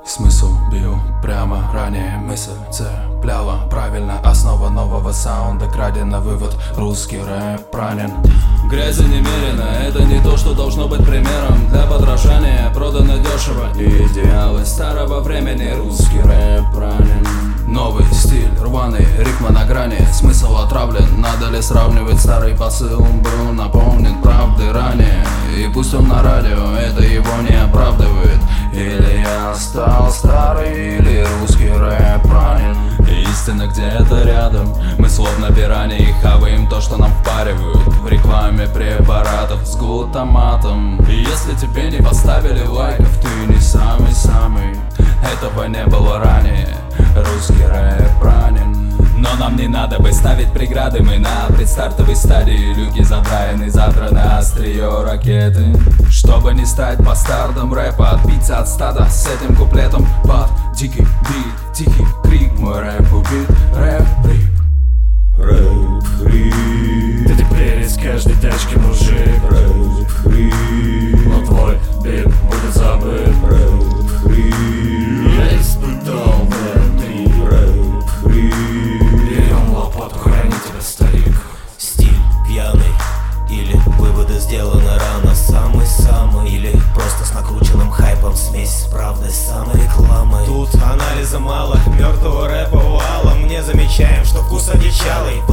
Смысл бил прямо ранее, мысль цепляла правильно. Основа нового саунда крадена, вывод: русский рэп ранен. Грязи немерено, это не то, что должно быть примером для подражания. Продано дешево, идеалы старого времени. Русский рэп ранен. Новый стиль, рваный, рифма на грани. Смысл отравлен, надо ли сравнивать? Старый посыл был наполнен правдой ранее. И пусть он на радио, это его не оправдывает. Или я стал старый, или русский рэп ранен. Истина где-то рядом, мы словно пираньи и хаваем то, что нам впаривают в рекламе препаратов с глутаматом. И если тебе не поставили лайков, ты не самый-самый. Этого не было ранее, русский рэп ранен. Но нам не надо бы ставить преграды, мы на предстартовой стадии. Люки задраены, задраны острие ракеты. Чтобы не стать бастардом рэпа, отбиться от стада с этим куплетом под дикий бит, тихий крик. Мой рэп убит, рэп-рип. Рэп-рип. Ты теперь из каждой тачки мужик. Рэп-рип. Но твой бит будет забыт. Рэп-рип. Я испытал рэп-трип. Рэп-рип. Берем лопату, храни тебя, старик. Стиль пьяный, или выводы сделаны рано, самый-самый, или просто с накрученным хайпом, смесь с правдой, с саморекламой. Тут анализа мало, мертвого рэпа валом, не замечаем, что вкус одичалый.